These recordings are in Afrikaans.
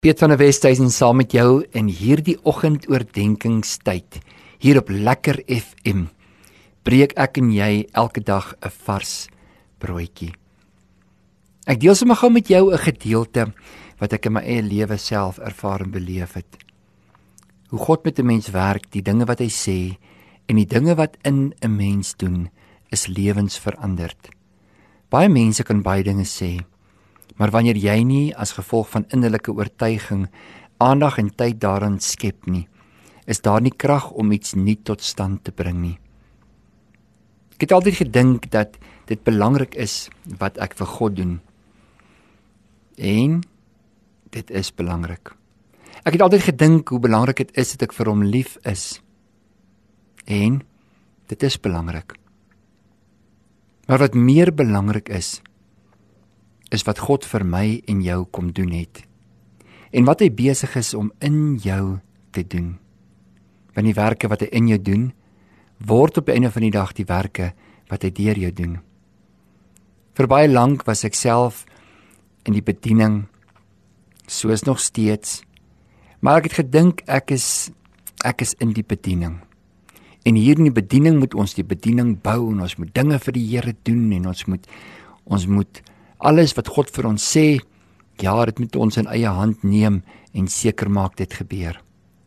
Piet van der Westhuizen saam met jou in hierdie oggendoordenkingstyd hier op Lekker FM. Breek ek en jy elke dag 'n vars broodjie. Ek deel sommer gou met jou 'n gedeelte wat ek in my eie lewe self ervaar en beleef het. Hoe God met 'n mens werk, die dinge wat hy sê en die dinge wat in 'n mens doen, is lewensveranderd. Baie mense kan baie dinge sê, maar wanneer jy nie as gevolg van innerlike oortuiging aandag en tyd daaraan skep nie, is daar nie krag om iets nuut tot stand te bring nie. Ek het altyd gedink dat dit belangrik is wat ek vir God doen. En dit is belangrik. Ek het altyd gedink hoe belangrik dit is dat ek vir hom lief is. En dit is belangrik. Maar wat meer belangrik is wat God vir my en jou kom doen het. En wat hy besig is om in jou te doen. Want die werke wat hy in jou doen, word op die einde van die dag die werke wat hy deur jou doen. Vir baie lank was ek self in die bediening, soos nog steeds, maar ek het gedink ek is in die bediening. En hier in die bediening moet ons die bediening bou, en ons moet dinge vir die Here doen, en ons moet alles wat God vir ons sê, ja, dit moet ons in eie hand neem en seker maak dit gebeur.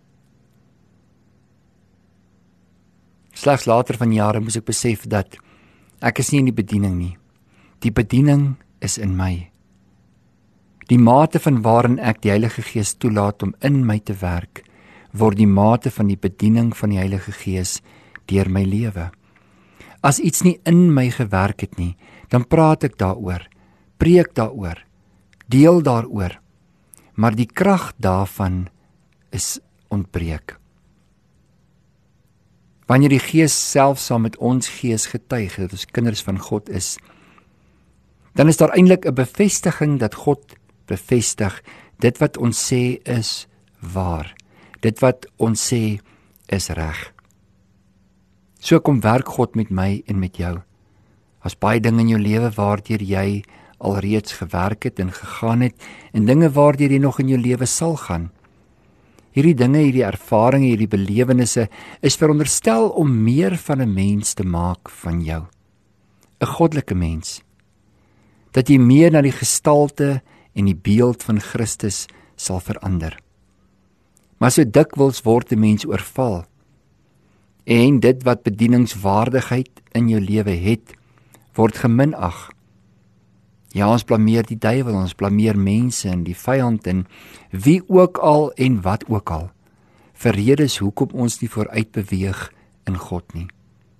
Slegs later van jare moes ek besef dat ek is nie in die bediening nie. Die bediening is in my. Die mate van waarin ek die Heilige Gees toelaat om in my te werk, word die mate van die bediening van die Heilige Gees deur my lewe. As iets nie in my gewerk het nie, dan praat ek daaroor, preek daaroor, deel daaroor, maar die krag daarvan is ontbreek. Wanneer die Gees self saam met ons gees getuig dat ons kinders van God is, dan is daar eintlik 'n bevestiging dat God bevestig, dit wat ons sê is waar, dit wat ons sê is reg. So kom werk God met my en met jou. As baie dinge in jou lewe waardeur jy alreeds gewerk het en gegaan het, en dinge waardeur jy nog in jou lewe sal gaan. Hierdie dinge, hierdie ervarings, hierdie belewennisse is veronderstel om meer van 'n mens te maak van jou. 'n Goddelike mens. Dat jy meer na die gestalte en die beeld van Christus sal verander. Maar so dikwels word 'n mens oorval. En dit wat bedieningswaardigheid in jou lewe het, word geminag. Ja, ons blameer die duiwel, ons blameer mense en die vyand en wie ook al en wat ook al, vir redes hoekom ons nie vooruit beweeg in God nie.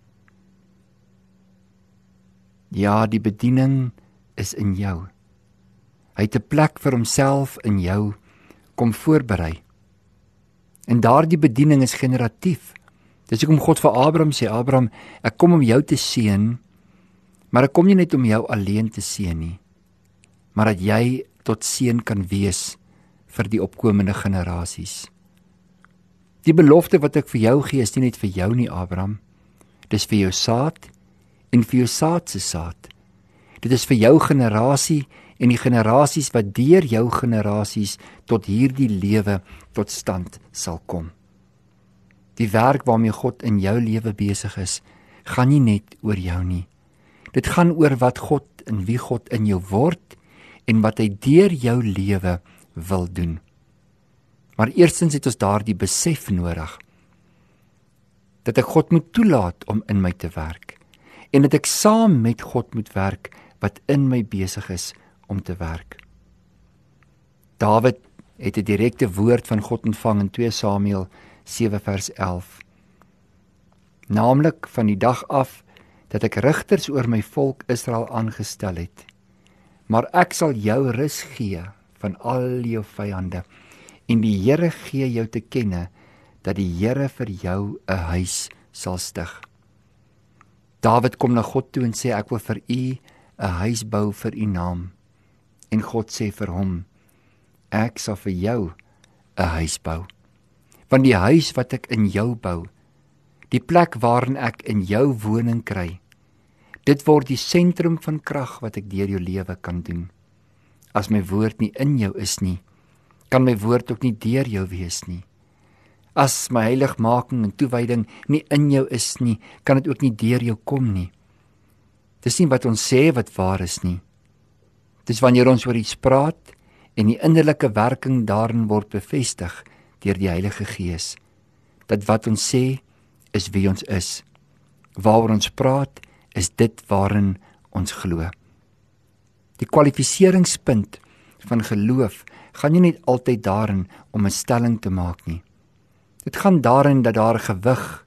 Ja, die bediening is in jou. Hy het 'n plek vir homself in jou kom voorberei. En daardie bediening is generatief. Dis hoekom God vir Abraham sê, Abraham, ek kom om jou te seën, maar ek kom nie net om jou alleen te seën nie, maar dat jy tot seën kan wees vir die opkomende generasies. Die belofte wat ek vir jou gee is nie net vir jou nie, Abraham. Dis vir jou saad en vir jou saad se saad. Dit is vir jou generasie en die generasies wat deur jou generasies tot hierdie lewe tot stand sal kom. Die werk waarmee God in jou lewe besig is, gaan nie net oor jou nie. Dit gaan oor wat God en wie God in jou word en wat hy deur jou lewe wil doen. Maar eerstens het ons daardie besef nodig dat ek God moet toelaat om in my te werk en dat ek saam met God moet werk wat in my besig is om te werk. Dawid het 'n direkte woord van God ontvang in 2 Samuel 7 vers 11. Naamlik van die dag af dat ek rigters oor my volk Israel aangestel het. Maar ek sal jou rus gee van al jou vyande en die Here gee jou te kenne dat die Here vir jou 'n huis sal stig. Dawid kom na God toe en sê, ek wil vir u 'n huis bou vir u naam. En God sê vir hom, ek sal vir jou 'n huis bou. Want die huis wat ek in jou bou, die plek waarin ek in jou woning kry, dit word die sentrum van krag wat ek deur jou lewe kan doen. As my woord nie in jou is nie, kan my woord ook nie deur jou wees nie. As my heiligmaking en toewyding nie in jou is nie, kan dit ook nie deur jou kom nie. Dis nie wat ons sê wat waar is nie. Dis wanneer ons oor iets praat en die innerlike werking daarin word bevestig deur die Heilige Gees, dat wat ons sê is wie ons is. Waaroor ons praat is dit waarin ons glo. Die kwalifiseringspunt van geloof gaan nie net altyd daarin om 'n stelling te maak nie. Dit gaan daarin dat daar gewig,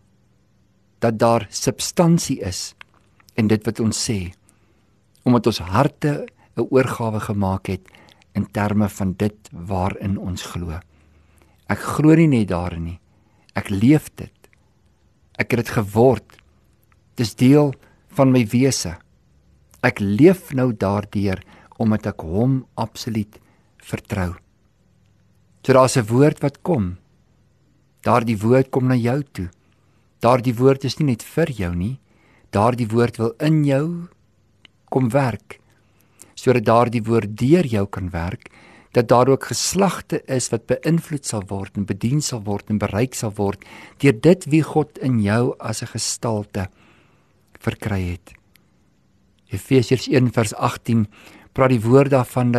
dat daar substansie is in dit wat ons sê, omdat ons harte 'n oorgawe gemaak het in terme van dit waarin ons glo. Ek glo nie net daarin nie, ek leef dit. Ek het dit geword. Dis deel van my wese. Ek leef nou daardeur omdat ek hom absoluut vertrou. So daar's 'n woord wat kom. Daardie woord kom na jou toe. Daardie woord is nie net vir jou nie. Daardie woord wil in jou kom werk, sodat daardie woord deur jou kan werk, dat daar ook geslagte is wat beïnvloed sal word en bedien sal word en bereik sal word deur dit wie God in jou as 'n gestalte verkry het. Efesiërs 1 vers 18 praat die woord daarvan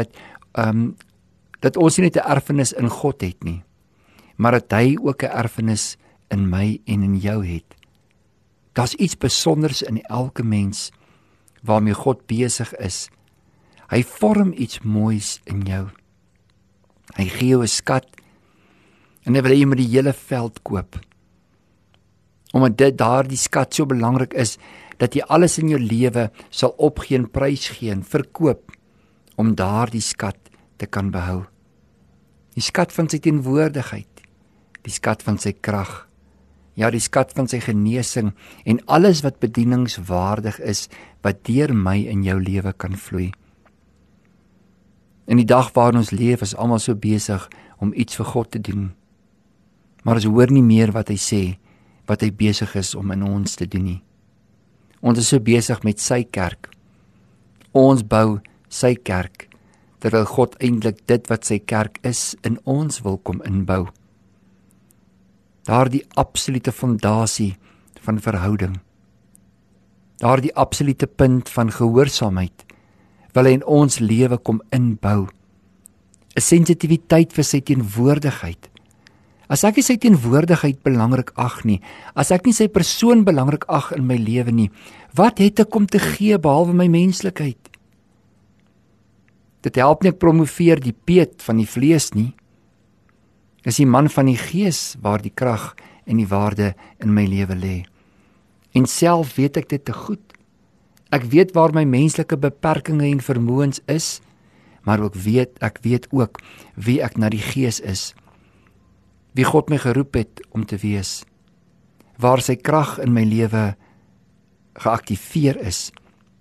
dat ons nie net 'n erfenis in God het nie, maar dat hy ook 'n erfenis in my en in jou het. Daar's iets besonders in elke mens waarmee God besig is. Hy vorm iets moois in jou. Hy gee jou 'n skat en hy wil hê jy moet die hele veld koop. Omdat daardie skat so belangrik is, dat jy alles in jou lewe sal opgee en prys gee en verkoop om daardie skat te kan behou. Die skat van sy teenwoordigheid, die skat van sy krag, ja, die skat van sy genesing en alles wat bedieningswaardig is, wat deur my in jou lewe kan vloei. In die dag waarin ons leef is almal so besig om iets vir God te doen. Maar ons hoor nie meer wat hy sê, wat hy besig is om in ons te doen nie. Ons is so besig met sy kerk. Ons bou sy kerk, terwyl God eintlik dit wat sy kerk is, in ons wil kom inbou. Daardie absolute fondasie van verhouding, daardie absolute punt van gehoorsaamheid, wil hy in ons lewe kom inbou. 'n Sensitiwiteit vir sy teenwoordigheid. As ek nie sy teenwoordigheid belangrik ag nie, as ek nie sy persoon belangrik ag in my lewe nie, wat het ek om te gee behalwe my menslikheid? Dit help nie ek promoveer die peet van die vlees nie. Dis die man van die gees waar die krag en die waarde in my lewe lê. En self weet ek dit te goed. Ek weet waar my menslike beperkings en vermoëns is, maar ek weet ook wie ek na die Gees is, wie God my geroep het om te wees, waar sy krag in my lewe geaktiveer is.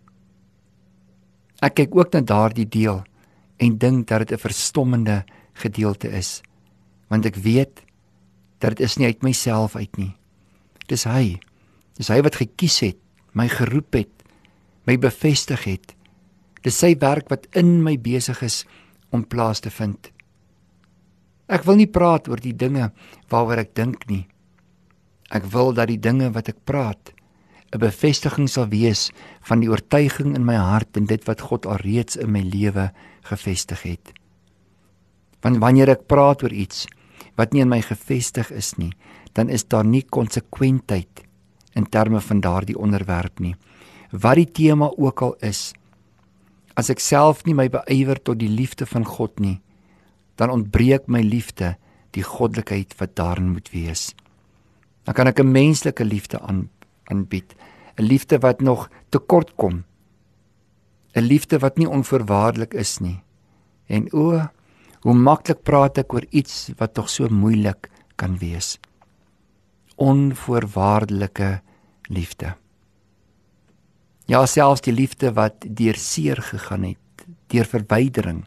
Ek kyk ook na daardie deel en dink dat dit 'n verstommende gedeelte is, want ek weet dat dit is nie uit myself uit nie. Dis hy wat gekies het, my geroep het, my bevestig het. Dis sy werk wat in my besig is om plaas te vind. Ek wil nie praat oor die dinge waaroor ek dink nie. Ek wil dat die dinge wat ek praat 'n bevestiging sal wees van die oortuiging in my hart en dit wat God alreeds in my lewe gevestig het. Want wanneer ek praat oor iets wat nie in my gevestig is nie, dan is daar nie konsekwentheid in terme van daardie onderwerp nie. Wat die tema ook al is, as ek self nie my beywer tot die liefde van God nie, dan ontbreek my liefde die goddelikheid wat daarin moet wees. Dan kan ek 'n menslike liefde aanbied, 'n liefde wat nog tekort kom, 'n liefde wat nie onvoorwaardelik is nie. En hoe maklik praat ek oor iets wat tog so moeilik kan wees. Onvoorwaardelike liefde. Ja, selfs die liefde wat deur seer gegaan het, deur verwydering,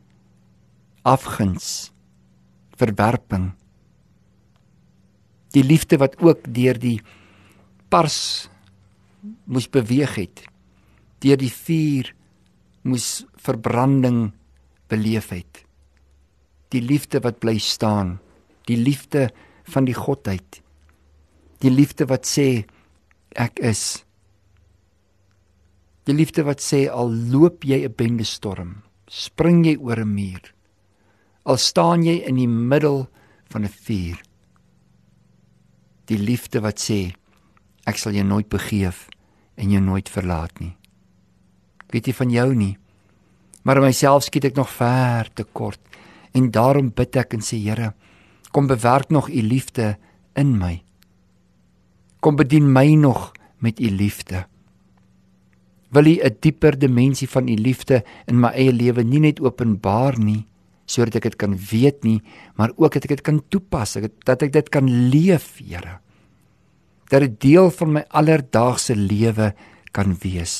afguns, verwerping. Die liefde wat ook deur die pars moes beweeg het, deur die vuur moes verbranding beleef het. Die liefde wat bly staan, die liefde van die Godheid, die liefde wat sê, ek is. Die liefde wat sê, al loop jy 'n bendestorm, spring jy oor 'n muur, al staan jy in die middel van 'n vuur. Die liefde wat sê, ek sal jou nooit begeef en jou nooit verlaat nie. Ek weet nie van jou nie, maar in myself skiet ek nog ver te kort, en daarom bid ek en sê, Here, kom bewerk nog u liefde in my. Kom bedien my nog met u liefde. Wil u 'n dieper dimensie van u liefde in my eie lewe nie net openbaar nie, sodat ek dit kan weet nie, maar ook dat ek dit kan toepas, dat ek dit kan leef, Here. Dat dit deel van my alledaagse lewe kan wees.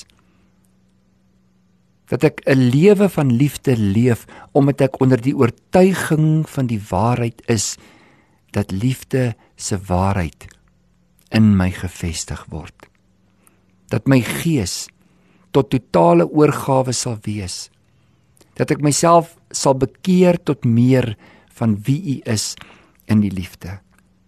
Dat ek 'n lewe van liefde leef, omdat ek onder die oortuiging van die waarheid is, dat liefde se waarheid in my gevestig word. Dat my gees tot totale oorgawe sal wees. Dat ek myself sal bekeer tot meer van wie u is in die liefde.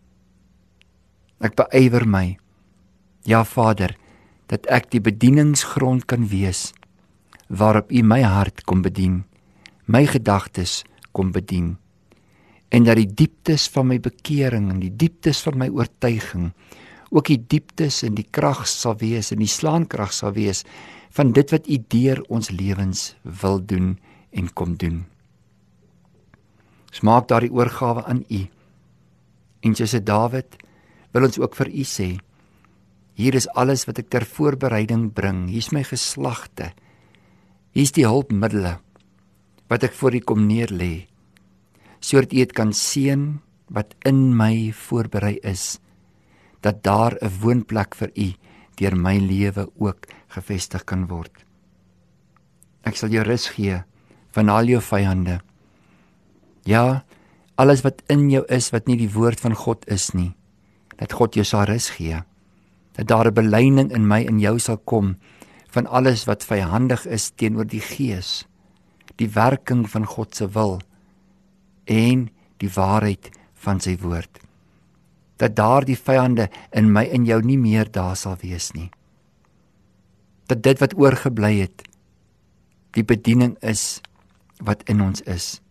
Ek beywer my, ja Vader, dat ek die bedieningsgrond kan wees, waarop u my hart kom bedien, my gedagtes kom bedien, en dat die dieptes van my bekering en die dieptes van my oortuiging, ook die dieptes en die krag sal wees, en die slaankrag sal wees, van dit wat u deur ons lewens wil doen en kom doen. Smaak daardie oorgawe aan u, en soos Dawid, wil ons ook vir u sê, hier is alles wat ek ter voorbereiding bring, hier is my geslagte, hier is die hulpmiddele, wat ek voor u kom neerlê, sodat u dit kan seën, wat in my voorberei is, dat daar 'n woonplek vir u, deur my lewe ook gevestig kan word. Ek sal jou rus gee, van al jou vyande. Ja, alles wat in jou is, wat nie die woord van God is nie, dat God jou sal rus gee, dat daar 'n belyning in my en jou sal kom, van alles wat vyandig is teenoor die gees, die werking van God se wil, en die waarheid van sy woord. Dat daar die vyande in my en jou nie meer daar sal wees nie. Dat dit wat oorgebly het, die bediening is, wat in ons is.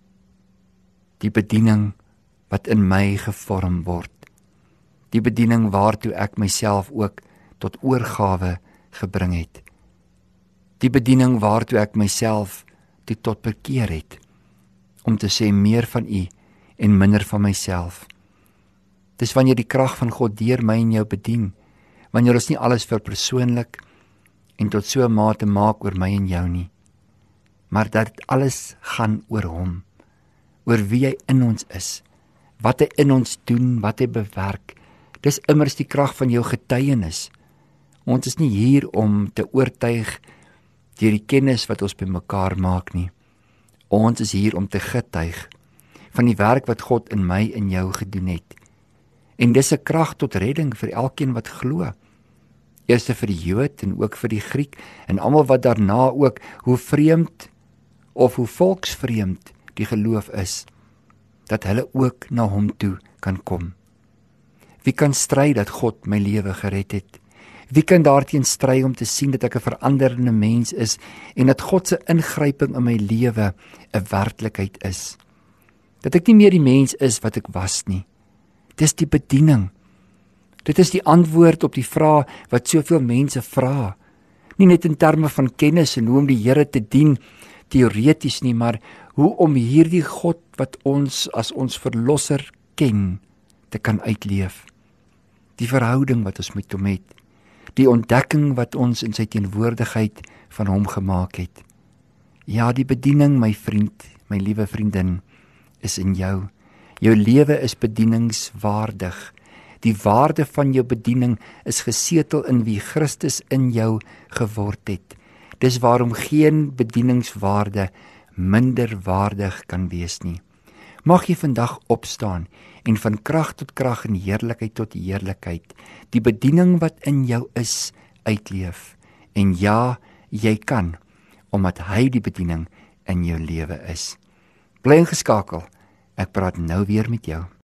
Die bediening wat in my gevorm word. Die bediening waartoe ek myself ook tot oorgawe gebring het. Die bediening waartoe ek myself toe tot bekeer het, om te sê meer van u en minder van myself. Dis wanneer die krag van God deur my en jou bedien, wanneer ons nie alles verpersoonlik en tot so 'n mate maak oor my en jou nie, maar dat alles gaan oor hom, oor wie hy in ons is, wat hy in ons doen, wat hy bewerk. Dis immers die krag van jou getuienis. Ons is nie hier om te oortuig deur die kennis wat ons bymekaar maak nie. Ons is hier om te getuig van die werk wat God in my en jou gedoen het. En dis 'n krag tot redding vir elkeen wat glo. Eers vir die Jood en ook vir die Griek en almal wat daarna ook, hoe vreemd of hoe volksvreemd die geloof is, dat hulle ook na hom toe kan kom. Wie kan stry dat God my lewe gered het? Wie kan daarteen stry om te sien dat ek 'n veranderende mens is en dat God se ingryping in my lewe 'n werklikheid is? Dat ek nie meer die mens is wat ek was nie. Dis die bediening. Dit is die antwoord op die vraag wat soveel mense vra. Nie net in terme van kennis en hoe om die Here te dien teoreties nie, maar hoe om hierdie God wat ons as ons verlosser ken, te kan uitleef. Die verhouding wat ons met hom het, die ontdekking wat ons in sy teenwoordigheid van hom gemaak het. Ja, die bediening, my vriend, my liewe vriendin, is in jou. Jou lewe is bedieningswaardig. Die waarde van jou bediening is gesetel in wie Christus in jou geword het. Dis waarom geen bedieningswaarde minder waardig kan wees nie. Mag jy vandag opstaan en van krag tot krag en heerlikheid tot heerlikheid die bediening wat in jou is uitleef. En ja, jy kan, omdat hy die bediening in jou lewe is. Bly ingeskakel. Ek praat nou weer met jou.